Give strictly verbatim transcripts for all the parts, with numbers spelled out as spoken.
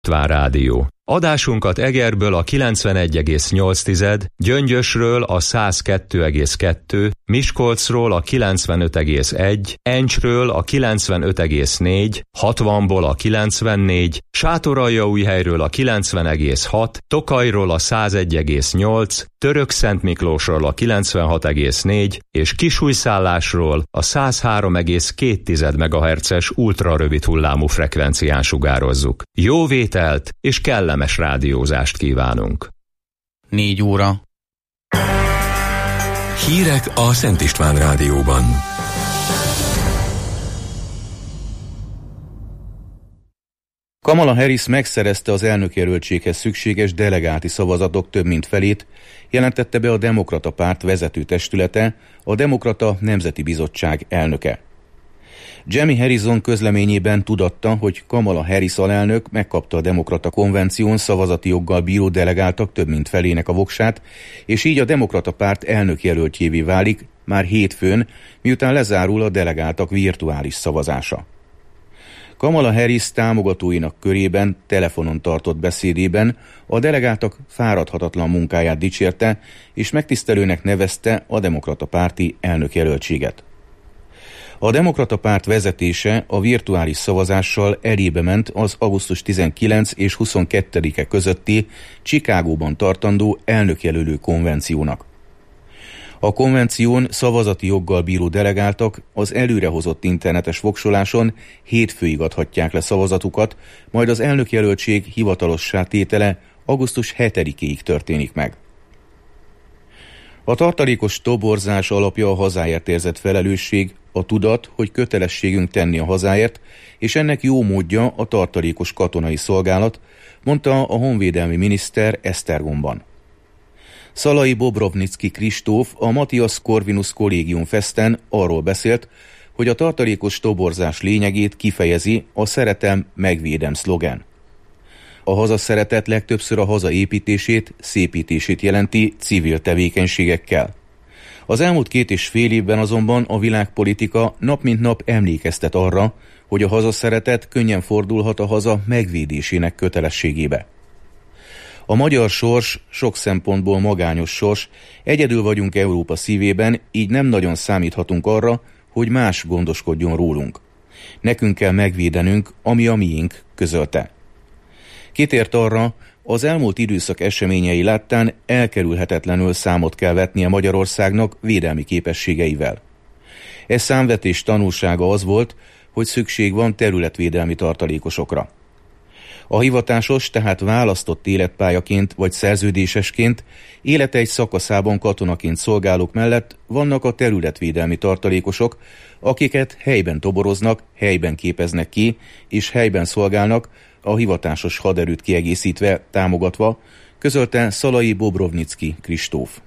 István Rádió. Adásunkat Egerből a kilencvenegy egész nyolc, Gyöngyösről a száz kettő egész kettő, Miskolcról a kilencvenöt egész egy, Encsről a kilencvenöt egész négy, hatvanból a kilencvennégy, Sátoraljaújhelyről a kilencven egész hat, Tokajról a száz egy egész nyolc, Törökszentmiklósról a kilencvenhat egész négy és Kisújszállásról a száz három egész két megahertzes ultrarövid hullámú frekvencián sugározzuk. Jó vételt és kellemes rádiózást kívánunk. Négy óra. Hírek a Szent István Rádióban. Kamala Harris megszerezte az elnökjelöltséghez szükséges delegáti szavazatok több mint felét, jelentette be a Demokrata Párt vezető testülete, a Demokrata Nemzeti Bizottság elnöke. Jamie Harrison közleményében tudatta, hogy Kamala Harris alelnök megkapta a Demokrata Konvención szavazati joggal bíró delegáltak több mint felének a voksát, és így a Demokrata Párt elnökjelöltjévé válik már hétfőn, miután lezárul a delegáltak virtuális szavazása. Kamala Harris támogatóinak körében telefonon tartott beszédében a delegáltak fáradhatatlan munkáját dicsérte, és megtisztelőnek nevezte a Demokrata Párti elnökjelöltséget. A Demokrata Párt vezetése a virtuális szavazással elébe ment az augusztus tizenkilencedike és huszonkettedike közötti Chicagóban tartandó elnökjelölő konvenciónak. A konvención szavazati joggal bíró delegáltak az előrehozott internetes voksoláson hétfőig adhatják le szavazatukat, majd az elnökjelöltség hivatalossá tétele augusztus hetedikéig történik meg. A tartalékos toborzás alapja a hazáért érzett felelősség, a tudat, hogy kötelességünk tenni a hazáért, és ennek jó módja a tartalékos katonai szolgálat, mondta a honvédelmi miniszter Esztergomban. Szalai Bobrovnicki Kristóf a Matthias Corvinus Collegium Festen arról beszélt, hogy a tartalékos toborzás lényegét kifejezi a szeretem, megvédem szlogen. A hazaszeretet legtöbbször a haza építését, szépítését jelenti civil tevékenységekkel. Az elmúlt két és fél évben azonban a világpolitika nap mint nap emlékeztet arra, hogy a hazaszeretet könnyen fordulhat a haza megvédésének kötelességébe. A magyar sors sok szempontból magányos sors, egyedül vagyunk Európa szívében, így nem nagyon számíthatunk arra, hogy más gondoskodjon rólunk. Nekünk kell megvédenünk, ami a miénk, közölte. Kitért arra, az elmúlt időszak eseményei láttán elkerülhetetlenül számot kell vetnie Magyarországnak védelmi képességeivel. Ez számvetés tanulsága az volt, hogy szükség van területvédelmi tartalékosokra. A hivatásos, tehát választott életpályaként vagy szerződésesként élete egy szakaszában katonaként szolgálók mellett vannak a területvédelmi tartalékosok, akiket helyben toboroznak, helyben képeznek ki, és helyben szolgálnak, a hivatásos haderőt kiegészítve, támogatva, közölte Szalai Bobrovnicki Kristóf.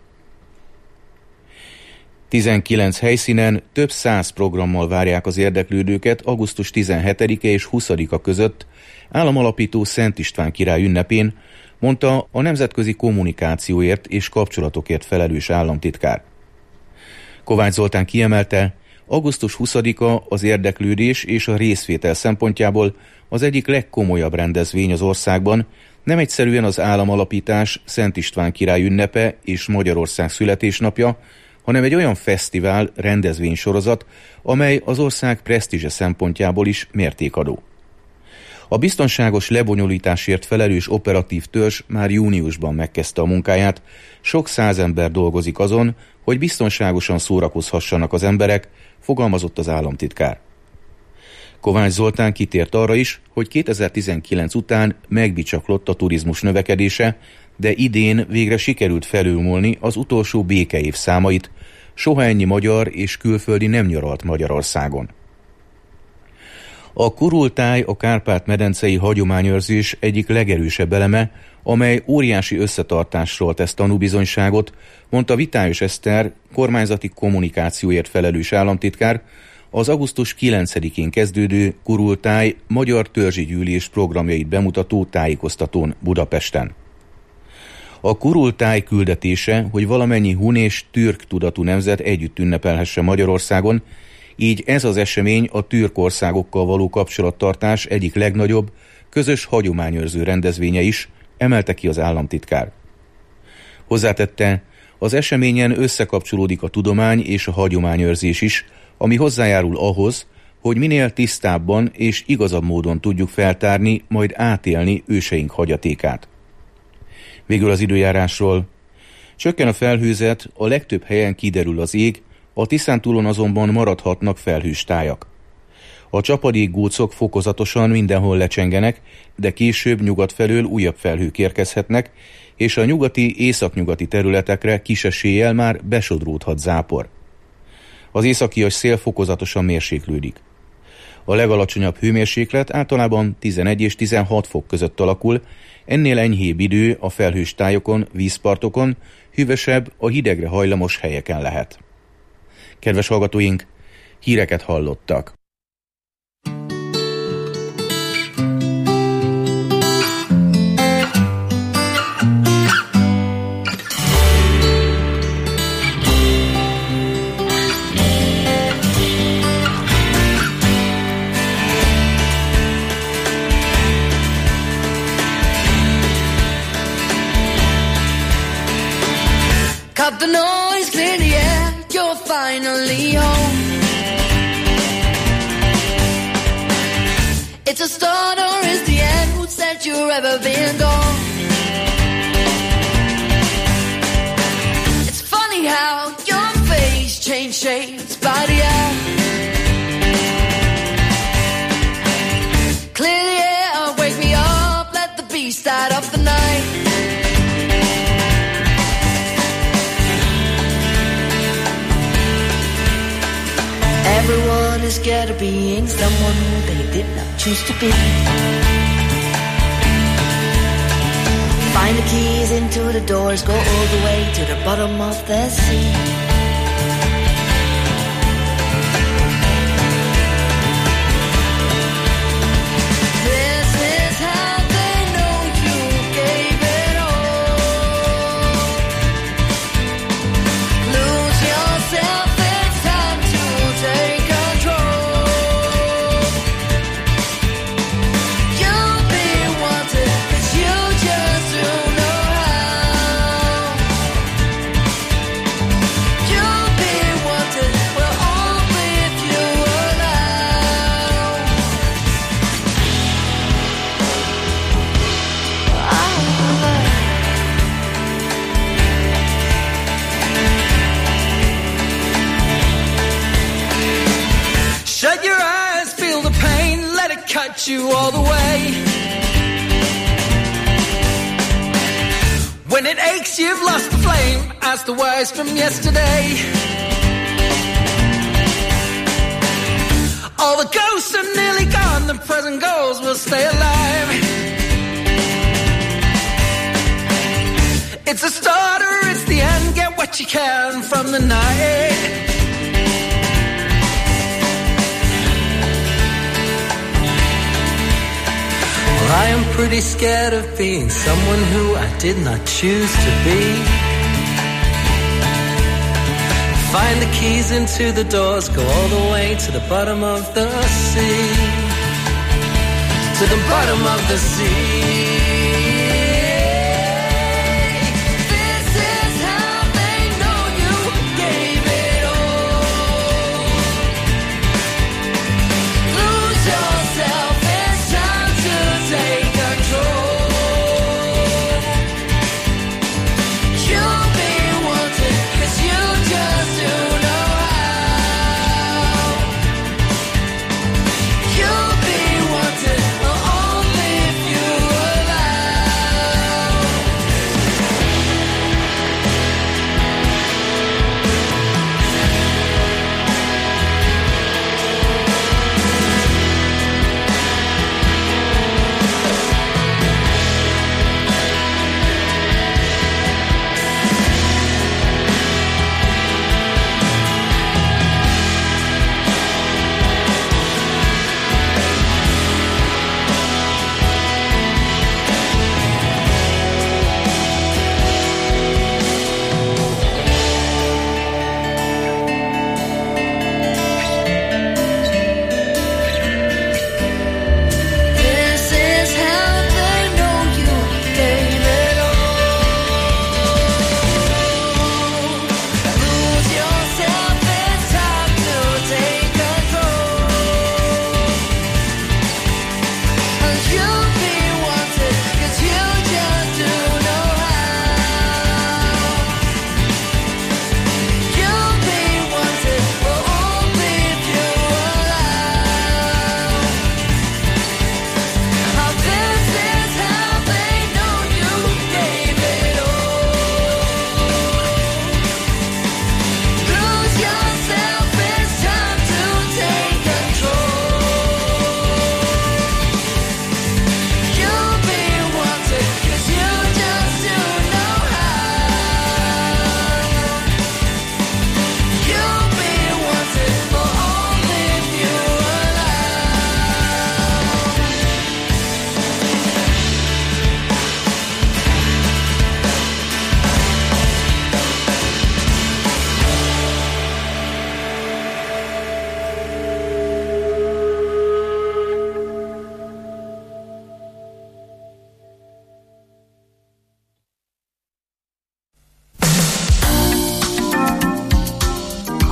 tizenkilenc helyszínen több száz programmal várják az érdeklődőket augusztus tizenhetedike és huszadika között államalapító Szent István király ünnepén, mondta a nemzetközi kommunikációért és kapcsolatokért felelős államtitkár. Kovács Zoltán kiemelte, augusztus huszadika az érdeklődés és a részvétel szempontjából az egyik legkomolyabb rendezvény az országban, nem egyszerűen az államalapítás, Szent István király ünnepe és Magyarország születésnapja, hanem egy olyan fesztivál, rendezvénysorozat, amely az ország presztízse szempontjából is mértékadó. A biztonságos lebonyolításért felelős operatív törzs már júniusban megkezdte a munkáját, sok száz ember dolgozik azon, hogy biztonságosan szórakozhassanak az emberek, fogalmazott az államtitkár. Kovács Zoltán kitért arra is, hogy kétezer-tizenkilenc után megbicsaklott a turizmus növekedése, de idén végre sikerült felülmúlni az utolsó békeév számait, soha ennyi magyar és külföldi nem nyaralt Magyarországon. A kurultáj a Kárpát-medencei hagyományőrzés egyik legerősebb eleme, amely óriási összetartásról tesz tanúbizonyságot, mondta Vitályos Eszter, kormányzati kommunikációért felelős államtitkár, az augusztus kilencedikén kezdődő kurultáj magyar törzsi gyűlés programjait bemutató tájékoztatón Budapesten. A kurultáj küldetése, hogy valamennyi hun és türk tudatú nemzet együtt ünnepelhesse Magyarországon, így ez az esemény a türk országokkal való kapcsolattartás egyik legnagyobb, közös hagyományőrző rendezvénye is, emelte ki az államtitkár. Hozzátette, az eseményen összekapcsolódik a tudomány és a hagyományőrzés is, ami hozzájárul ahhoz, hogy minél tisztábban és igazabb módon tudjuk feltárni, majd átélni őseink hagyatékát. Végül az időjárásról. Csökken a felhőzet, a legtöbb helyen kiderül az ég, a Tiszántúlon azonban maradhatnak felhős tájak. A csapadékgócok fokozatosan mindenhol lecsengenek, de később nyugat felől újabb felhők érkezhetnek, és a nyugati, északnyugati területekre kis eséllyel már besodródhat zápor. Az északias szél fokozatosan mérséklődik. A legalacsonyabb hőmérséklet általában tizenegy és tizenhat fok között alakul, ennél enyhébb idő a felhős tájokon, vízpartokon, hűvösebb a hidegre hajlamos helyeken lehet. Kedves hallgatóink, híreket hallottak. Cut the noise, clear the air, you're finally home. It's a start or is the end that you've ever been gone. It's funny how your face changed shapes by the hour. Clear the air, wake me up, let the beast out of the night. Everyone is scared of being someone who they did not choose to be. Find the keys into the doors, go all the way to the bottom of the sea. This is how they know you gave it all. Lose yourself. Take control. You'll be wanted, 'cause you just don't know how. You'll be wanted, well, only if you allow. Shut your eyes, feel the pain, let it cut you all the way. When it aches, you've lost the flame, ask the wise from yesterday. All the ghosts are nearly gone, the present goals will stay alive. It's a start or it's the end, get what you can from the night. I am pretty scared of being someone who I did not choose to be. Find the keys into the doors, go all the way to the bottom of the sea. To the bottom of the sea. You'll be wanted, only if you allow.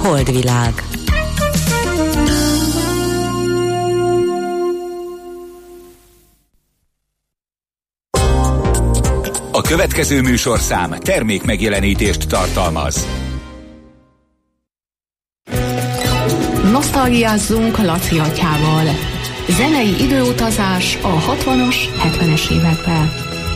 Holdvilág. A következő műsorszám termék megjelenítést tartalmaz. Nosztalgiázzunk Laci atyával. Zenei időutazás a hatvanas, hetvenes években.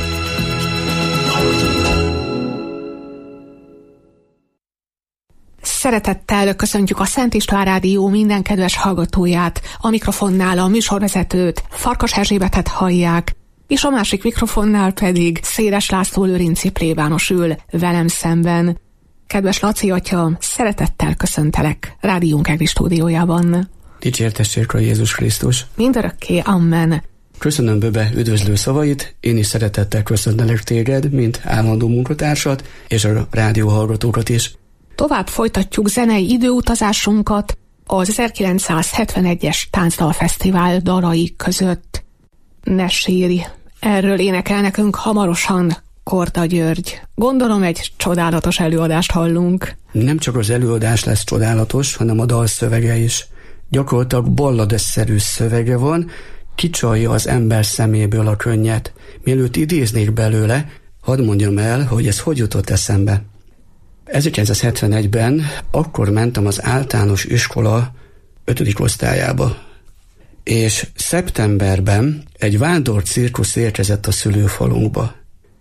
Szeretettel köszöntjük a Szent István Rádió minden kedves hallgatóját, a mikrofonnál a műsorvezetőt, Farkas Erzsébetet hallják, és a másik mikrofonnál pedig Széles László Lőrinci plébános ül velem szemben. Kedves Laci atya, szeretettel köszöntelek rádiónk egri stúdiójában. Dicsértessék a Jézus Krisztus. Mindörökké, amen. Köszönöm Böbe üdvözlő szavait, én is szeretettel köszöntelek téged, mint állandó munkatársat, és a rádió hallgatókat is. Tovább folytatjuk zenei időutazásunkat az ezerkilencszázhetvenegyes Táncdalfesztivál dalai között. Ne sírj, erről énekel nekünk hamarosan Korda György. Gondolom egy csodálatos előadást hallunk. Nem csak az előadás lesz csodálatos, hanem a dal szövege is. Gyakorlatilag balladeszerű szövege van, kicsalja az ember szeméből a könnyet. Mielőtt idéznék belőle, hadd mondjam el, hogy ez hogy jutott eszembe. ezerkilencszázhetvenegyben akkor mentem az általános iskola ötödik osztályába, és szeptemberben egy vándor cirkusz érkezett a szülőfalunkba.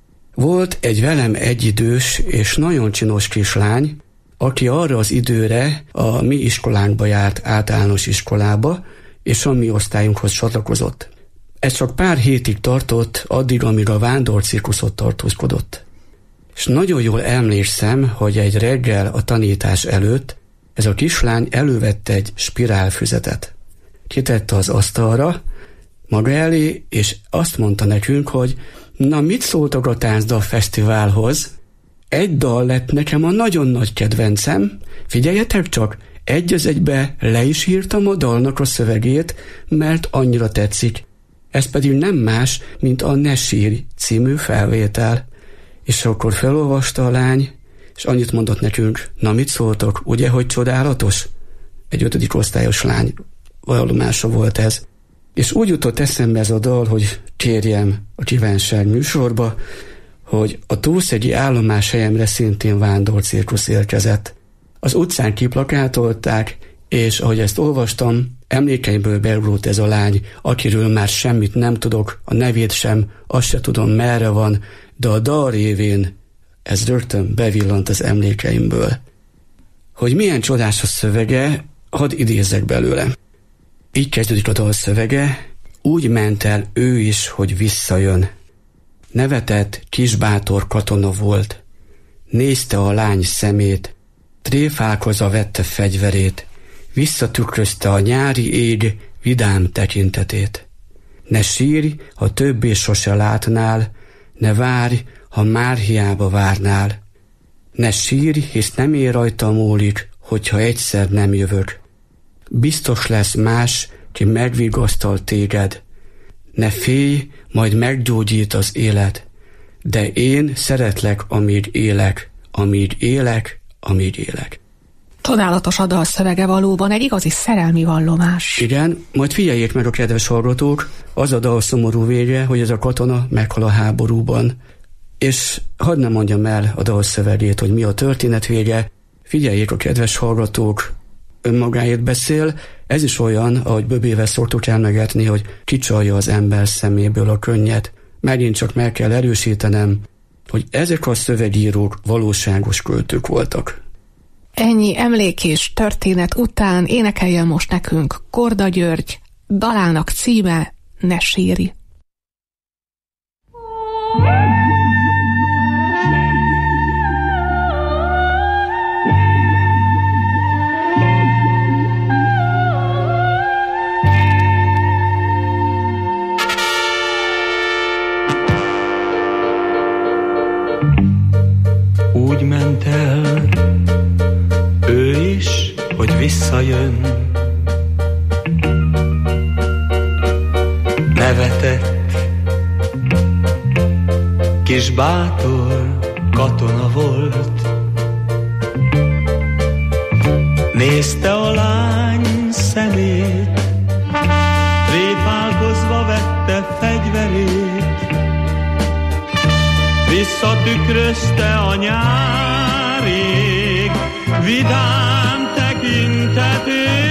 Volt egy velem egyidős és nagyon csinos kislány, aki arra az időre a mi iskolánkba járt általános iskolába, és a mi osztályunkhoz csatlakozott. Ez csak pár hétig tartott, addig, amíg a vándor cirkuszot tartózkodott. És nagyon jól emlékszem, hogy egy reggel a tanítás előtt ez a kislány elővette egy spirálfüzetet. Kitette az asztalra maga elé, és azt mondta nekünk, hogy na, mit szóltok a Táncdalfesztiválhoz? Egy dal lett nekem a nagyon nagy kedvencem, figyeljetek csak, egy az egybe le is írtam a dalnak a szövegét, mert annyira tetszik. Ez pedig nem más, mint a Ne sírj című felvétel. És akkor felolvasta a lány, és annyit mondott nekünk, na mit szóltok, ugye, hogy csodálatos? Egy ötödik osztályos lány vallomása volt ez. És úgy jutott eszembe ez a dal, hogy kérjem a kívánság műsorba, hogy a túlszegi állomás helyemre szintén vándor cirkusz érkezett. Az utcán kiplakátolták, és ahogy ezt olvastam, emlékeimből beugrott ez a lány, akiről már semmit nem tudok, a nevét sem, azt se tudom merre van, de a dal révén ez rögtön bevillant az emlékeimből. Hogy milyen csodás a szövege, hadd idézzek belőle. Így kezdődik a dal szövege, úgy ment el ő is, hogy visszajön. Nevetett, kisbátor katona volt. Nézte a lány szemét, tréfálkozva vette fegyverét, visszatükrözte a nyári ég vidám tekintetét. Ne sírj, ha többé sose látnál, ne várj, ha már hiába várnál. Ne sírj, hisz nem ér rajta múlik, hogyha egyszer nem jövök. Biztos lesz más, ki megvigasztal téged. Ne félj, majd meggyógyít az élet. De én szeretlek, amíg élek, amíg élek, amíg élek. Csodálatos a dal szövege valóban, egy igazi szerelmi vallomás. Igen, majd figyeljék meg a kedves hallgatók, az a dal szomorú vége, hogy ez a katona meghal a háborúban. És hadd nem mondjam el a dal szövegét, hogy mi a történet vége, figyeljék a kedves hallgatók, önmagáért beszél, ez is olyan, ahogy Böbével szoktuk elmegetni, hogy kicsalja az ember szeméből a könnyet. Megint csak meg kell erősítenem, hogy ezek a szövegírók valóságos költők voltak. Ennyi emlék és történet után énekeljen most nekünk Korda György, dalának címe Ne sírj. Úgy ment el ő is, hogy visszajön. Nevetett, kis bátor katona volt. nézte a lány szemét, tréfálkozva vette fegyverét, visszatükrözte a nyár ég vidám tekintetét.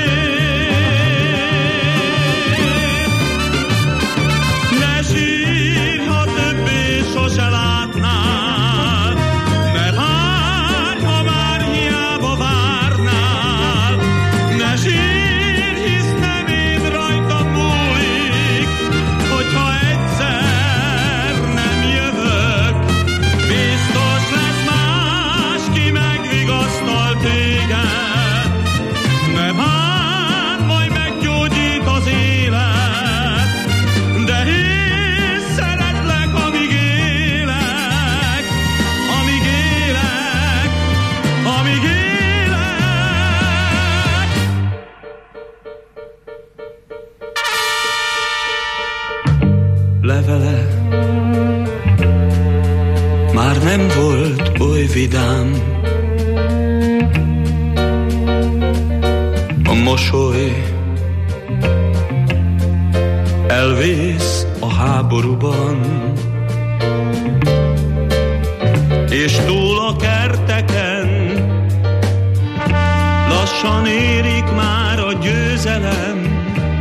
Ne sírj, ha többé sose látnál, ne várj, ha már hiába várnál. Ne sírj, hisz nem én rajtam múlik, hogyha egyszer nem jövök. Biztos lesz más, ki megvigasztal téged. Ne bánt, majd meggyógyít az élet, de én szeretlek, amíg élek, amíg élek, amíg élek. Levele már nem volt oly vidám, a mosoly elvész a háborúban, és túl a kerteken lassan érik már a győzelem,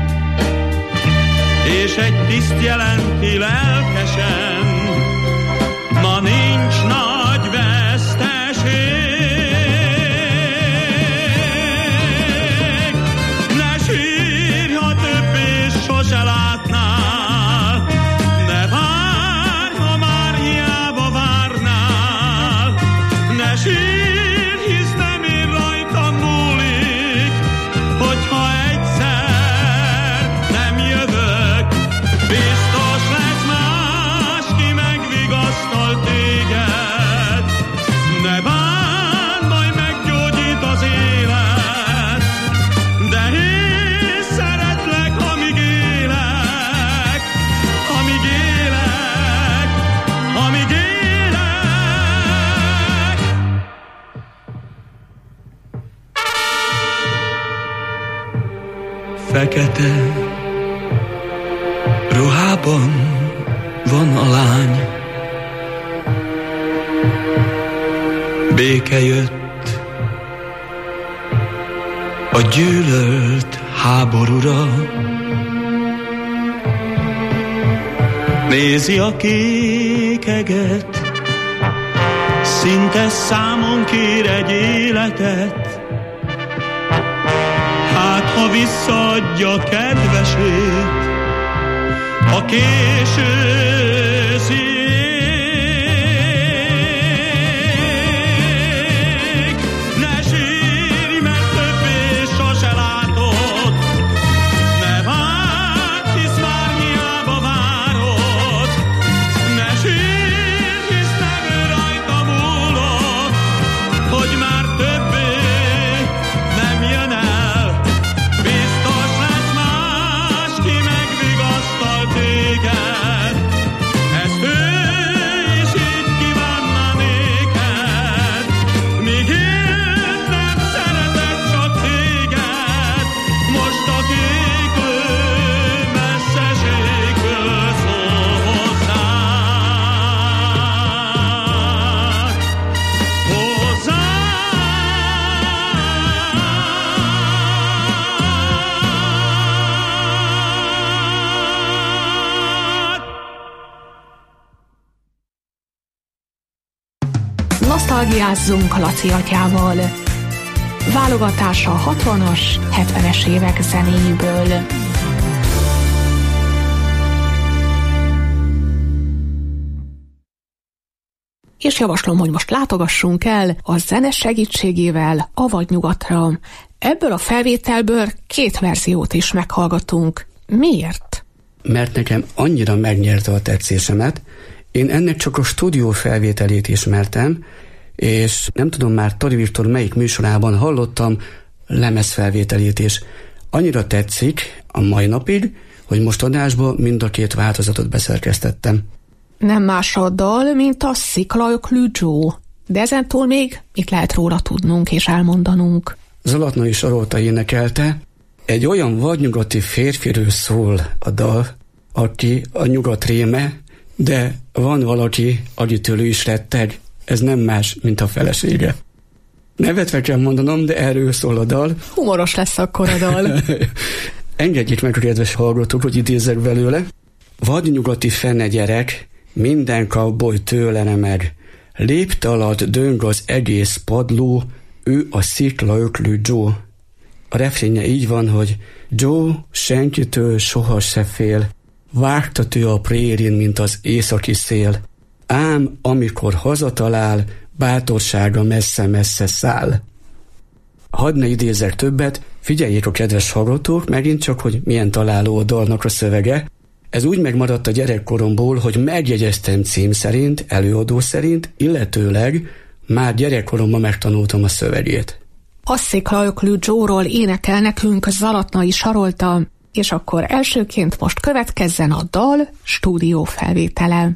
és egy tiszt jelenti lelkesen, ma nincs nagy veszteség. Ne sírj, ha többé sose látnál, ne várj, ha már hiába várnál. Ne sírj, hisz nem én rajtam múlik, hogyha egyszer nem jövök. Biztos lesz más, ki megvigasztal téged. Ne bánt, majd meggyógyít az élet, de én szeretlek, amíg élek, amíg élek, amíg élek. Fekete ruhában van a lány, béke jött a gyűlölt háborúra. Nézi a kékeget, szinte számon kér egy életet. Hát, ha visszaadja kedvesét, a késő szék. Ne sírj, mert többé sose látod, ne várj, hisz már hiába várod. Ne sírj, hisz nem ő rajta múlott, hogy már többé nem jön el. Biztos lesz más, ki megvigasztal téged. Ezt ő is így kívánna néked, míg én nem szeretek csak téged. Most a kéklő messzeségből szól hozzád, hozzád. Nosztalgiázzunk Laci atyával. Válogatása a hatvanas, hetvenes évek zenéjéből. És javaslom, hogy most látogassunk el a zene segítségével avagy nyugatra. Ebből a felvételből két verziót is meghallgatunk. Miért? Mert nekem annyira megnyerte a tetszésemet. Én ennek csak a stúdió felvételét ismertem, és nem tudom már Tori Viktor melyik műsorában hallottam lemezfelvételét is. Annyira tetszik a mai napig, hogy most adásba mind a két változatot beszerkesztettem. Nem más a dal, mint a Sziklajok Lüdzsó. De ezentúl még mit lehet róla tudnunk és elmondanunk? Zalatnai Sarolta énekelte. Egy olyan vadnyugati férfiről szól a dal, aki a nyugat réme, de van valaki, akitől ő is retteg. Ez nem más, mint a felesége. Nevetve kell mondanom, de erről szól a dal. Humoros lesz akkor a dal. Engedjék meg a kedves hallgatók, hogy idézzek belőle. Vadnyugati fene gyerek, minden cowboy tőle remeg. Lépte alatt döng az egész padló, ő a sziklaöklő Joe. A refrénje így van, hogy Joe senkitől soha se fél, vágtatő a prérin, mint az északi szél. Ám amikor hazatalál, bátorsága messze-messze száll. Hadd ne idézzek többet, figyeljék a kedves hallgatók megint csak, hogy milyen találó a dalnak a szövege. Ez úgy megmaradt a gyerekkoromból, hogy megjegyeztem cím szerint, előadó szerint, illetőleg már gyerekkoromban megtanultam a szövegét. A sziklaöklő Joe-ról énekel nekünk Zalatnai Sarolta, és akkor elsőként most következzen a dal stúdió felvétele.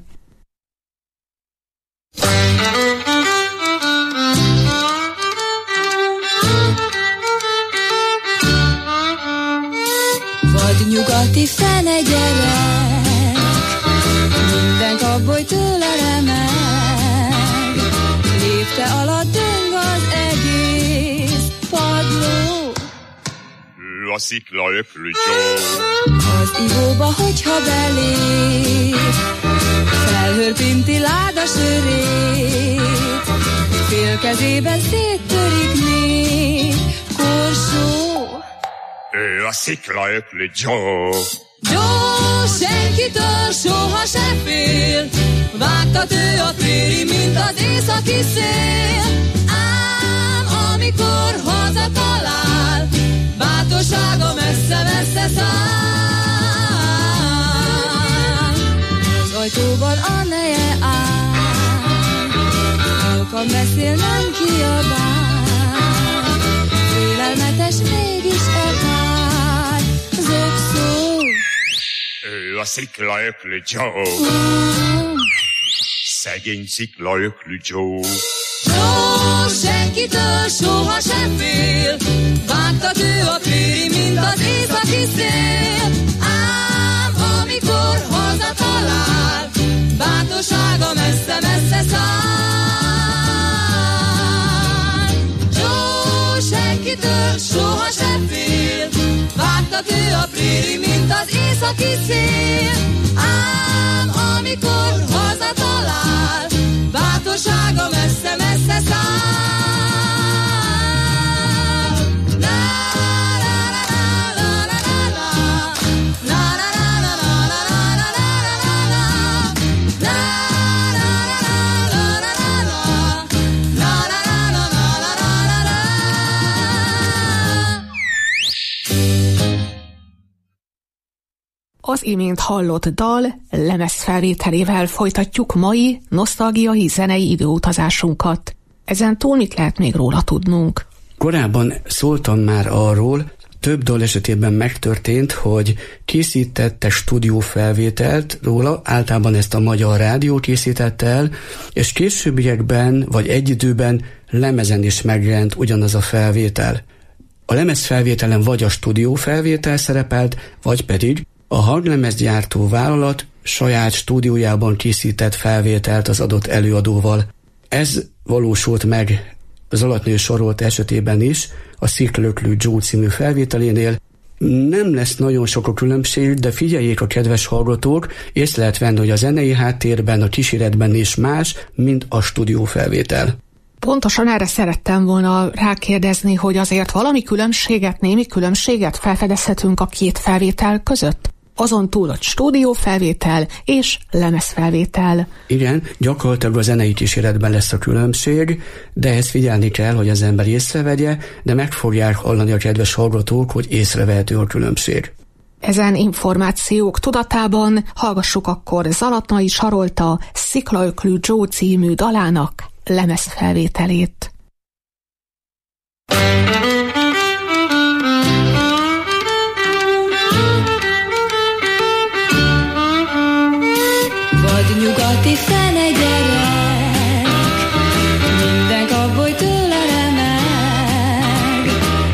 Vadnyugati fene gyerek, minden cowboy tőle remeg. Lépte alatt döng az egész padló, ő a sziklaöklő Joe. Az ivóba, hogyha belép, felhörpinti láda sörét, fél kezében széttörik négy korsó. Ő a sziklaöklő Joe. Joe senkitől soha se fél, vágtat ő a préri, mint az északi szél. Ám amikor hazatalál, bátorsága messze-messze száll. Az ajtóban a neje áll, halkan beszél, nem kiabál, félelmetes mégis elpár zokszó. Ő a sziklaöklő Joe. Szegény sziklaöklő Joe. Joe senkitől soha sem fél, vágtat ő a préri, mint az északi szél. Ám amikor hazatalál, bátorsága messze-messze száll. Joe senkitől soha sem fél, vágtat ő a préri, mint az északi szél. Ám amikor hazatalál, bátorsága messze-messze száll. Az imént hallott dal lemezfelvételével folytatjuk mai nosztalgiai zenei időutazásunkat. Ezen túl mit lehet még róla tudnunk? Korábban szóltam már arról, több dal esetében megtörtént, hogy készítette stúdiófelvételt róla, általában ezt a Magyar Rádió készítette el, és későbbiekben vagy egy időben lemezen is megjelent ugyanaz a felvétel. A lemezfelvételen vagy a stúdiófelvétel szerepelt, vagy pedig a hanglemezgyártó vállalat saját stúdiójában készített felvételt az adott előadóval. Ez valósult meg Zalatnai Sarolta esetében is, a Sziklaöklő Joe című felvételénél. Nem lesz nagyon sok a különbség, de figyeljék a kedves hallgatók, észre lehet venni, hogy a zenei háttérben, a kíséretben is más, mint a stúdiófelvétel. Pontosan erre szerettem volna rákérdezni, hogy azért valami különbséget, némi különbséget felfedezhetünk a két felvétel között? Azon túl, hogy stúdiófelvétel és lemezfelvétel. Igen, gyakorlatilag a zenei kíséretben lesz a különbség, de ezt figyelni kell, hogy az ember észrevegye, de meg fogják hallani a kedves hallgatók, hogy észrevehető a különbség. Ezen információk tudatában hallgassuk akkor Zalatnai Sarolta Sziklaöklő Joe című dalának lemezfelvételét. Vadnyugati fene gyerek, minden cowboy tőle remeg.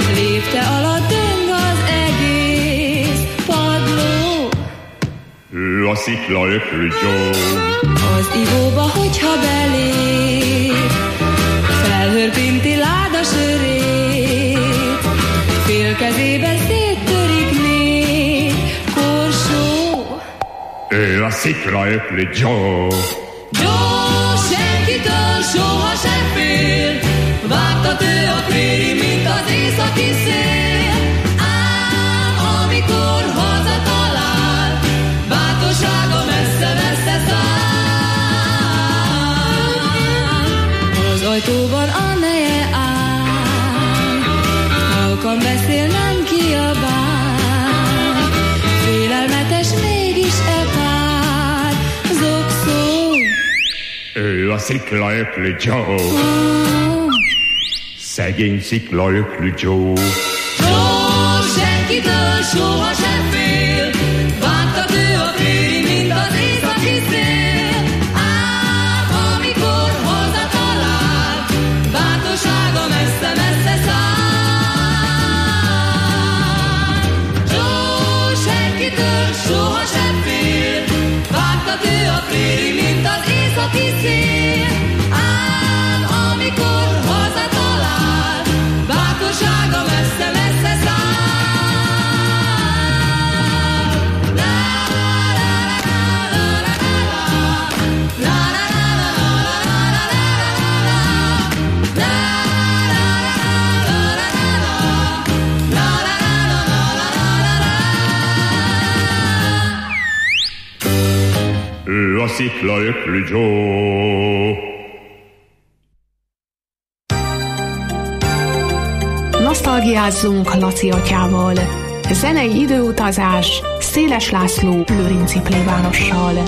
sziklaöklű Joe. Az ivóba, hogyha belép, felhörpinti láda sörét, fél kezében széttörik még korsó. Ő a sziklaöklű Joe. Joe senkitől soha sem fél, vágtat ő a préri, mint az északi szél. Ám amikor hazatalál, bátorsága messze-messze száll. Az ajtóban a neje áll, halkan beszél, nem kiabál, félelmetes mégis e pár zokszó. Ő a sziklaöklű Joe. Szegény sziklaöklű Joe. Joe senkitől soha sem fél, vágtat ő a préri, mint az északi szél. Ám amikor hazatalál, bátorsága messze-messze száll. Joe senkitől soha sem fél, vágtat ő a préri, mint az északi szél. Ám amikor hazatalál, bátorsága messze-messze száll. Ő a sziklaöklű Joe. Nosztalgiázzunk Laci atyával. Zenei időutazás Széles László lőrinci plébánossal.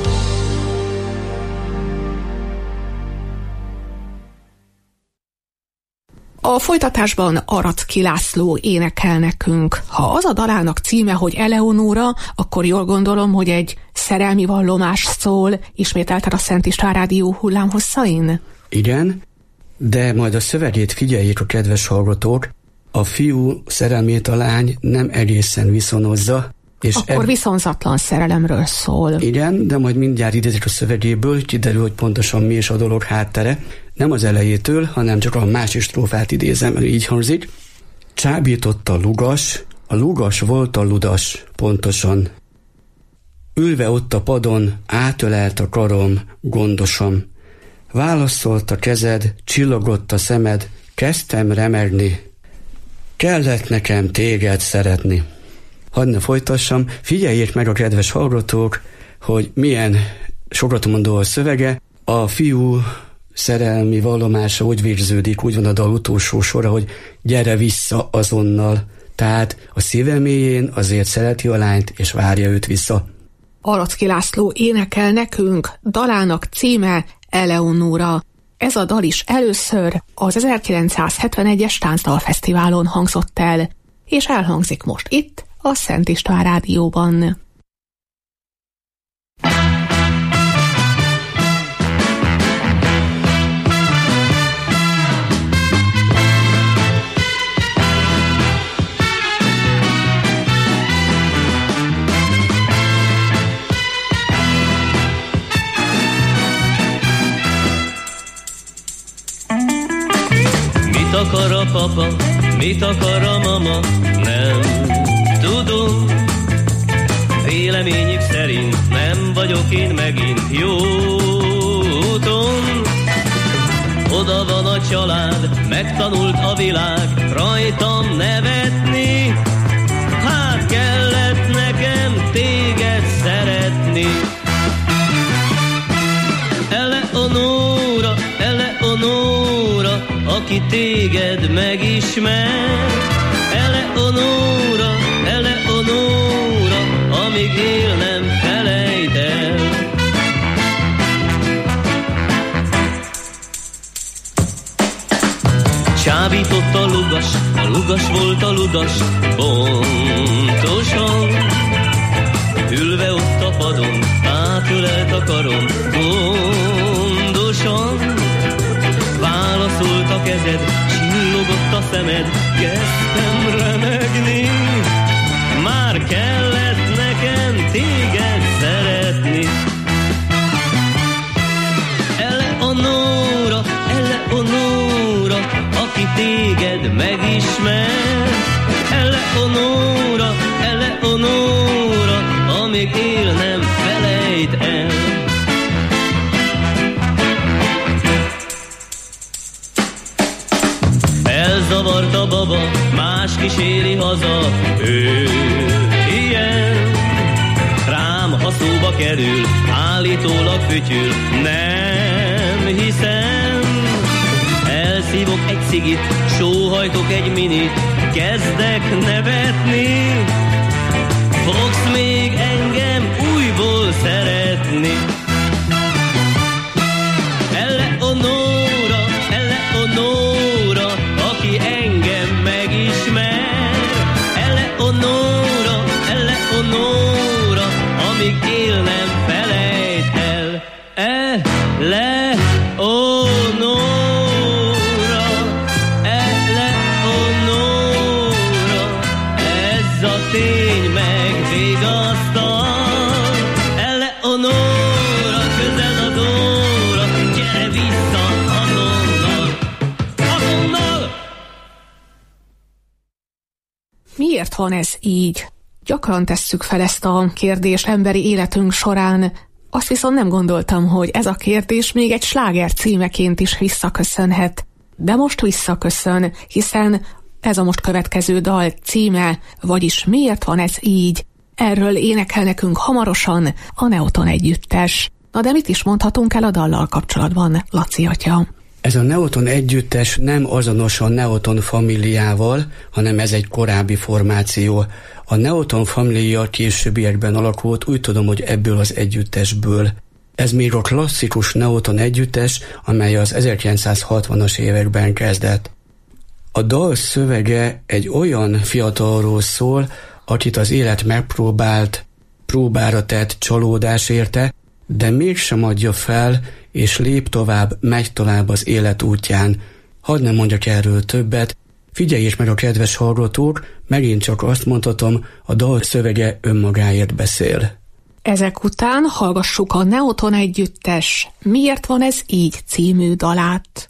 A folytatásban Aracki László énekel nekünk. Ha az a dalának címe, hogy Eleonóra, akkor jól gondolom, hogy egy szerelmi vallomás szól, ismételted a Szent István Rádió hullámhosszain? Igen, de majd a szövegét figyeljék a kedves hallgatók, a fiú szerelmét a lány nem egészen viszonozza. És akkor eb... viszonzatlan szerelemről szól. Igen, de majd mindjárt idézik a szövegéből, kiderül, hogy pontosan mi is a dolog háttere. Nem az elejétől, hanem csak a másik strófát idézem, így hangzik. Csábított a lugas, a lugas volt a ludas, pontosan. Ülve ott a padon, átölelt a karom, gondosan. Válaszolt a kezed, csillogott a szemed, kezdtem remegni. Kellett nekem téged szeretni. Hadd ne folytassam, figyeljék meg a kedves hallgatók, hogy milyen sokatomondó a szövege. A fiú szerelmi vallomása úgy végződik, úgy van a dal utolsó sora, hogy gyere vissza azonnal. Tehát a szíve mélyén azért szereti a lányt, és várja őt vissza. Aracki László énekel nekünk, dalának címe Eleonóra. Ez a dal is először az ezerkilencszázhetvenegyes Táncdalfesztiválon hangzott el, és elhangzik most itt, a Szent István Rádióban. Mit akar a papa, mit akar a mama, nem tudom. Véleményük szerint nem vagyok én megint jó úton. Oda van a család, megtanult a világ rajtam nevetni. Hát kellett nekem téged szeretni. Eleonóra, Eleonóra, aki téged megismer. Eleonóra, Eleonóra, amíg él nem felejt el. Csábított a lugas, a lugas volt a ludas, pontosan. Ülve ott a padon, átölelt a karom, gondosan. Válaszolt a kezed, csillogott a szemed, kezdtem remegni. Már kellett nekem téged szeretni. téged megismer. Eleonora, Eleonora, amíg él nem felejt el. Elzavart a baba, más kíséri haza, ő ilyen. Rám, ha szóba kerül, állítólag fütyül, nem hiszem. Elszívok egy cigit, sóhajtok egy minit, kezdek nevetni. Fogsz még engem újból szeretni. Eleonora, Eleonora, aki engem megismer. Eleonora, Eleonora, amíg él nem felejt el. Eleonora, Eleonora, ez a tény megvigasztal. Eleonora, közel az óra, gyere vissza azonnal, azonnal! Miért van ez így? Gyakran tesszük fel ezt a kérdést emberi életünk során. Azt viszont nem gondoltam, hogy ez a kérdés még egy sláger címeként is visszaköszönhet. De most visszaköszön, hiszen ez a most következő dal címe, vagyis miért van ez így? Erről énekel nekünk hamarosan a Neoton együttes. Na de mit is mondhatunk el a dallal kapcsolatban, Laci atya? Ez a Neoton együttes nem azonos a Neoton Familiával, hanem ez egy korábbi formáció. A Neoton Familia későbbiekben alakult, úgy tudom, hogy ebből az együttesből. Ez még a klasszikus Neoton együttes, amely az ezerkilencszázhatvanas években kezdett. A dal szövege egy olyan fiatalról szól, akit az élet megpróbált, próbára tett csalódás érte, de mégsem adja fel, és lép tovább, megy tovább az élet útján. Hadd nem mondjak erről többet, figyeljék meg a kedves hallgatók, megint csak azt mondhatom, a dal szövege önmagáért beszél. Ezek után hallgassuk a Neoton együttes Miért van ez így című dalát.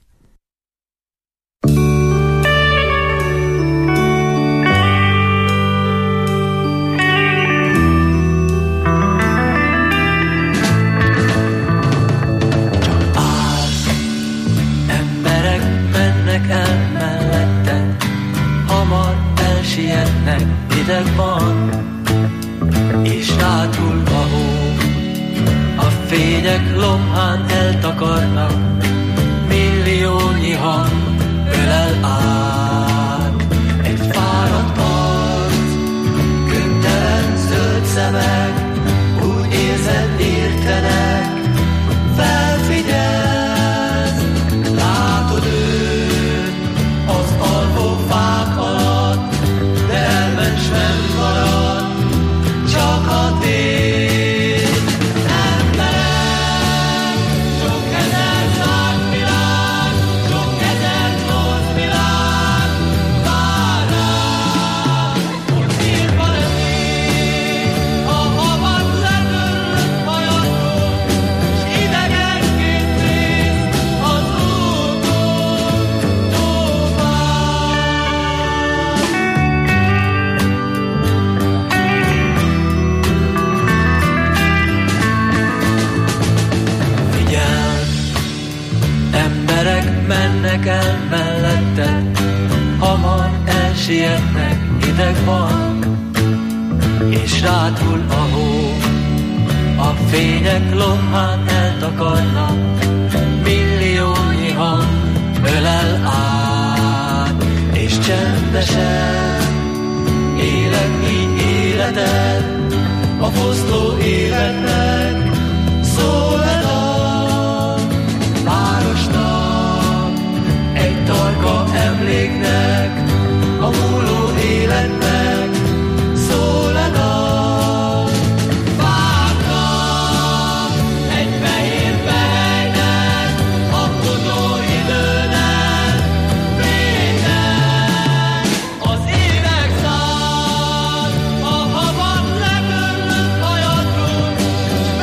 El mellette, hamar elsietnek, hideg van, és rátul a hó. A fények lomhán eltakarnak, milliónyi hang ölel át. Egy fáradt arc, könyvtelen zöld szemek, úgy érzed értenek, felfigyelsz, látod őt. Fák alatt, de elmens nem marad, csak a tét. Emberek, sok ezer zárt világ, sok ezer nyolc világ, vár rád, hogy miért van ez így, a havat letörlött hajadról, s idegenként néz az úton tovább. Emberek mennek el mellette, hamar elsietnek, hideg van, és rátul a hó. A fények lomhán eltakarnak, milliónyi hang ölel át, és csendesen élek így életed, a foszló életnek szól el a városnak, egy tarka emléknek, a múló életnek szól el a várnak, egy fehér fejnek, a futó időnek védnek. Az évek száll, a havat letörlött hajadról, s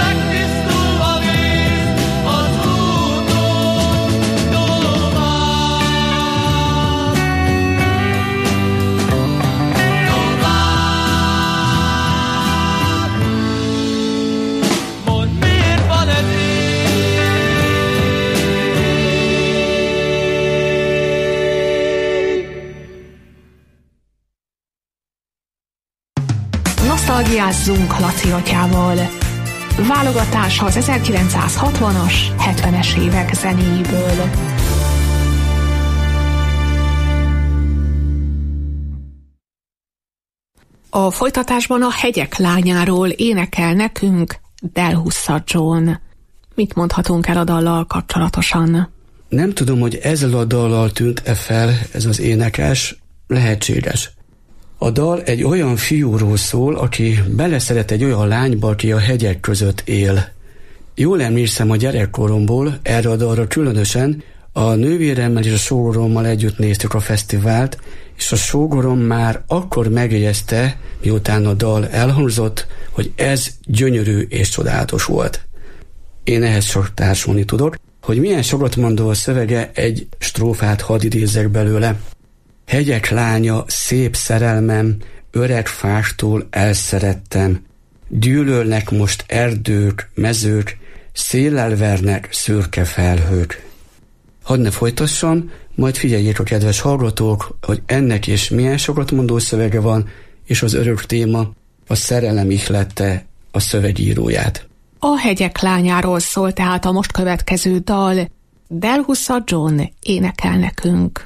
Nosztalgiázzunk Laci atyával. Válogatás az ezerkilencszázhatvanas, hetvenes évek zenéiből. A folytatásban a Hegyek lányáról énekel nekünk Del Hussa John. Mit mondhatunk el a dallal kapcsolatosan? Nem tudom, hogy ezzel a dallal tűnt-e fel ez az énekes, lehetséges. A dal egy olyan fiúról szól, aki beleszeret egy olyan lányba, aki a hegyek között él. Jól emlékszem a gyerekkoromból, erre a dalra különösen, a nővéremmel és a sógorommal együtt néztük a fesztivált, és a sógorom már akkor megjegyezte, miután a dal elhangzott, hogy ez gyönyörű és csodálatos volt. Én ehhez sok társulni tudok, hogy milyen sokat mondó a szövege, egy strófát hadd idézzek belőle. Hegyek lánya, szép szerelmem, öreg fástól elszerettem. Gyűlölnek most erdők, mezők, széllel vernek szürke felhők. Hadd ne folytassam, majd figyeljék a kedves hallgatók, hogy ennek is milyen sokat mondó szövege van, és az örök téma, a szerelem ihlette a szövegíróját. A Hegyek lányáról szól tehát a most következő dal. Del Hussa John énekel nekünk.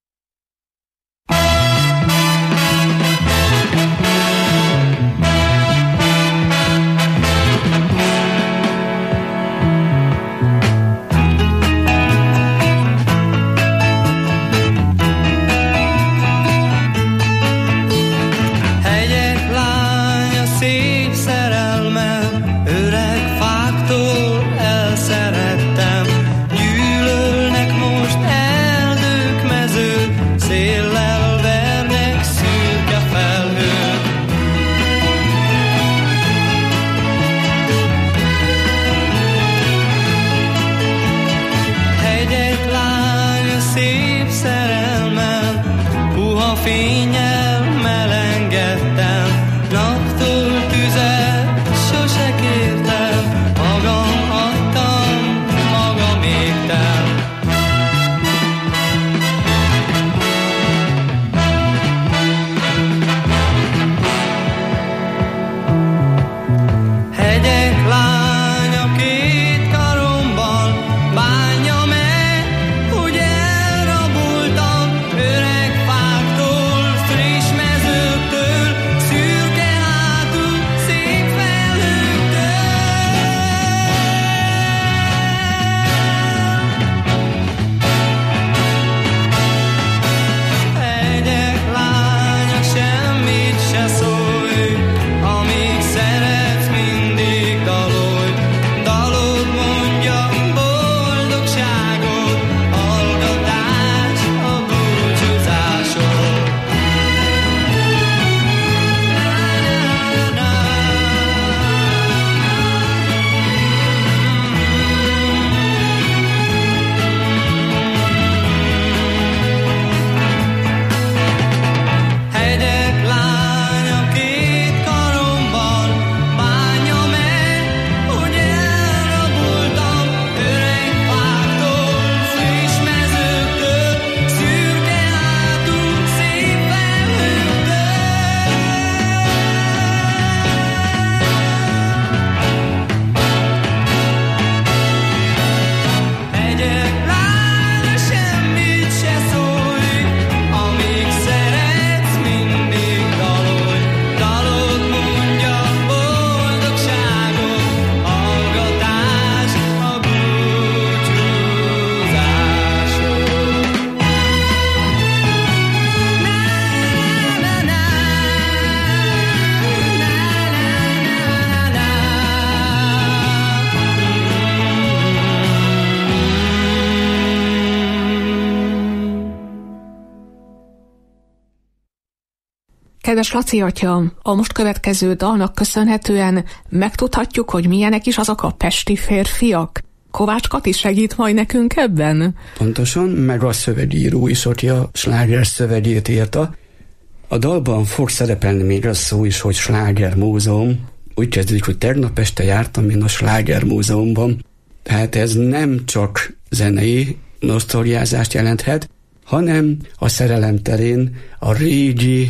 Kedves Laci atya, a most következő dalnak köszönhetően megtudhatjuk, hogy milyenek is azok a pesti férfiak. Kovács Kati segít majd nekünk ebben? Pontosan, meg a szövegíró is, aki a sláger szövegét írta. A dalban fog szerepelni még az szó is, hogy Sláger Múzeum. Úgy kezdődik, hogy tegnap este jártam én a Sláger Múzeumban. Tehát ez nem csak zenei nosztalgiázást jelenthet, hanem a szerelem terén a régi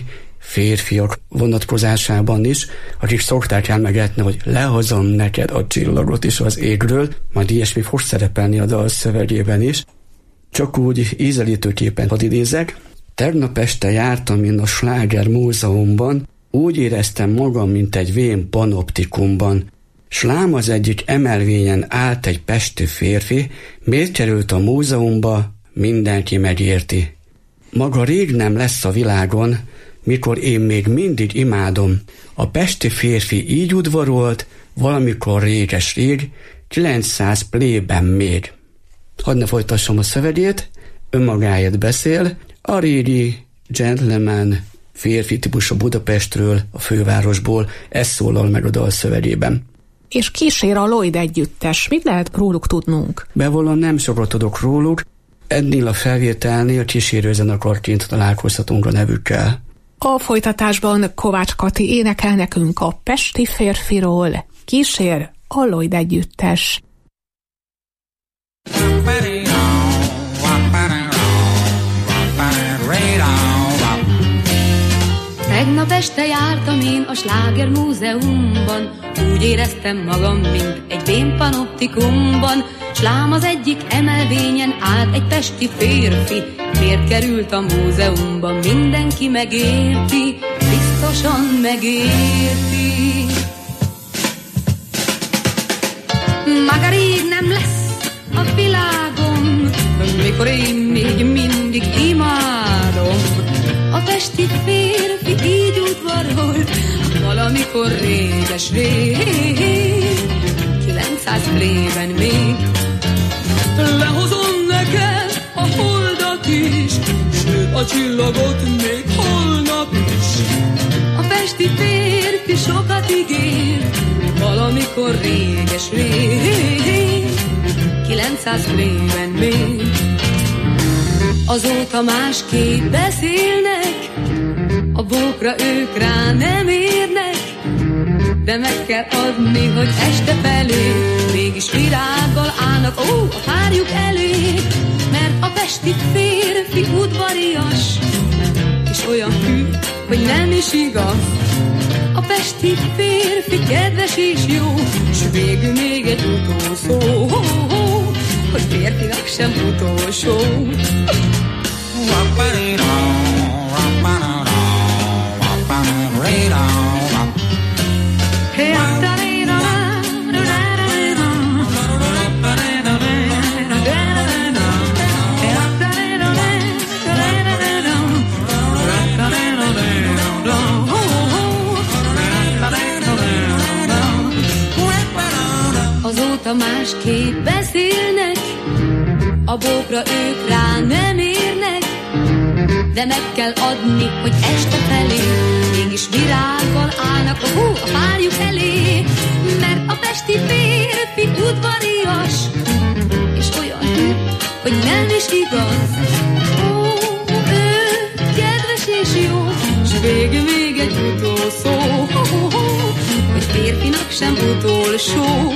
férfiak vonatkozásában is, akik szokták elmegetni, hogy lehozom neked a csillagot is az égről, majd ilyesmi fog szerepelni a dal szövegében is. Csak úgy ízelítőképpen hadd idézek. Tegnap este jártam én a Sláger Múzeumban, úgy éreztem magam, mint egy vén panoptikumban. S lám az egyik emelvényen állt egy pesti férfi, miért került a múzeumba, mindenki megérti. Maga rég nem lesz a világon, mikor én még mindig imádom. A pesti férfi így udvarolt, valamikor réges-rég, kilencszáz plében még. Hadd ne folytassam a szövegét, önmagáért beszél, a régi gentleman férfi típusú Budapestről, a fővárosból, ez szólal meg a dal szövegében. És kísér a Lloyd együttes. Mit lehet róluk tudnunk? Bevallom, nem sokat tudok róluk. Ennél a felvételnél kísérő zenekarként találkozhatunk a nevükkel. A folytatásban Kovács Kati énekel nekünk a Pesti férfiról. Kísér a Lloyd együttes. Tegnap este jártam én a Sláger Múzeumban, úgy éreztem magam, mint egy bénpanoptikumban, s lám az egyik emelvényen állt egy pesti férfi. Miért került a múzeumba, mindenki megérti, biztosan megérti. Maga rég nem lesz a világon, mikor én még mindig imádom. A pesti férfi így udvarolt, valamikor réges-rég, kilencszáz plében még. Lehozom neked a holdat is, sőt a csillagot még holnap is. A pesti férfi sokat ígér, valamikor réges-rég, kilencszáz plében még. Azóta másképp beszélnek, a bókra ők rá nem érnek, de meg kell adni, hogy este felé mégis virággal állnak, ó, a párjuk elé, mert a pesti férfi udvarias, és olyan hű, hogy nem is igaz. A pesti férfi kedves és jó, s végül még egy utolsó, hogy férfinak sem utolsó. Azóta másképp beszélnek, a bókra ők rá nem érnek, de meg kell adni, hogy este felé mégis virággal állnak a, hú, a párjuk elé, mert a pesti férfi udvarias, és olyan hű, hogy nem is igaz. Ó, ő kedves és jó, s végül még egy utolsó, hogy férfinak sem utolsó.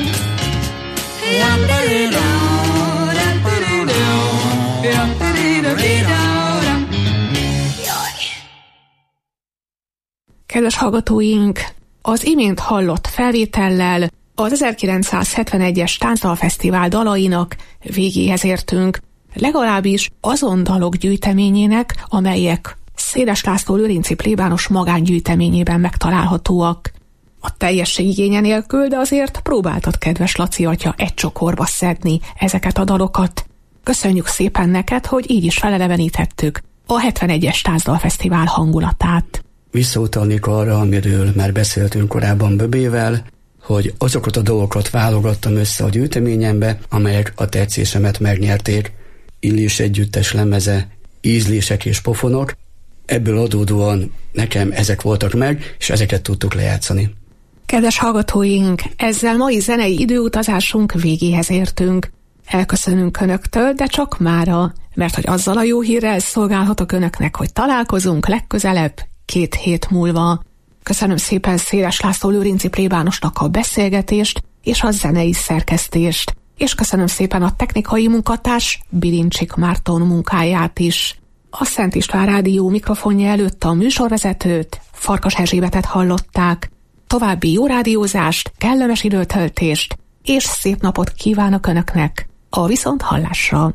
Kedves hallgatóink, az imént hallott felvétellel az ezerkilencszázhetvenegyes Táncdalfesztivál dalainak végéhez értünk, legalábbis azon dalok gyűjteményének, amelyek Széles László lőrinci plébános magángyűjteményében megtalálhatóak. A teljesség igénye nélkül, de azért próbáltad, kedves Laci atya, egy csokorba szedni ezeket a dalokat. Köszönjük szépen neked, hogy így is feleleveníthettük a hetvenegyes Táncdalfesztivál hangulatát. Visszautalnék arra, amiről már beszéltünk korábban Böbével, hogy azokat a dolgokat válogattam össze a gyűjteményembe, amelyek a tetszésemet megnyerték. Illés együttes lemeze, ízlések és pofonok, ebből adódóan nekem ezek voltak meg, és ezeket tudtuk lejátszani. Kedves hallgatóink, ezzel mai zenei időutazásunk végéhez értünk. Elköszönünk Önöktől, de csak mára, mert hogy azzal a jó hírrel szolgálhatok Önöknek, hogy találkozunk legközelebb két hét múlva. Köszönöm szépen Széles László lőrinci plébánosnak a beszélgetést és a zenei szerkesztést, és köszönöm szépen a technikai munkatárs Bilincsik Márton munkáját is. A Szent István Rádió mikrofonja előtt a műsorvezetőt, Farkas Erzsébetet hallották. További jó rádiózást, kellemes időtöltést és szép napot kívánok Önöknek. A viszonthallásra!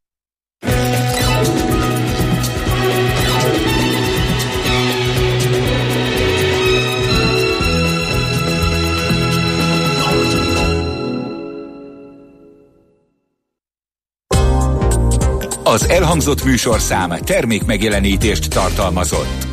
Az elhangzott műsorszám termék megjelenítést tartalmazott.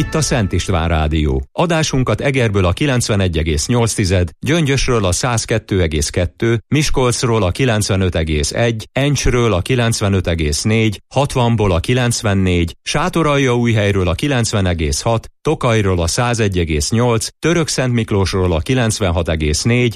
Itt a Szent István Rádió. Adásunkat Egerből a kilencvenegy egész nyolc, Gyöngyösről a száz kettő egész kettő, Miskolcról a kilencvenöt egész egy, Encsről a kilencvenöt egész négy, hatvanból a kilencvennégy, Sátoraljaújhelyről a kilencven egész hat, Tokajról a száz egy egész nyolc, Törökszentmiklósról a kilencvenhat egész négy,